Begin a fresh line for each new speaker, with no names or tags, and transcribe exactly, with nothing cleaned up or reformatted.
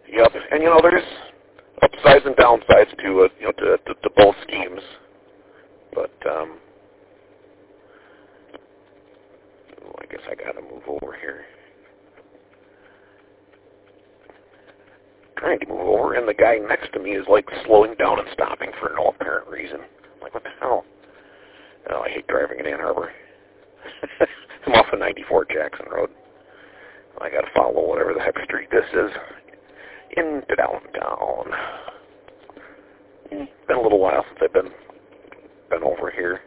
Yep, and you know, there's upsides and downsides to it, you know, to, to, to both schemes. But, um, oh, I guess I gotta move over here. Trying to move over, and the guy next to me is, like, slowing down and stopping for no apparent reason. I'm like, what the hell? Oh, I hate driving in Ann Arbor. I'm off of ninety-four Jackson Road. I gotta follow whatever the heck street this is into downtown. Been a little while since I've been been over here.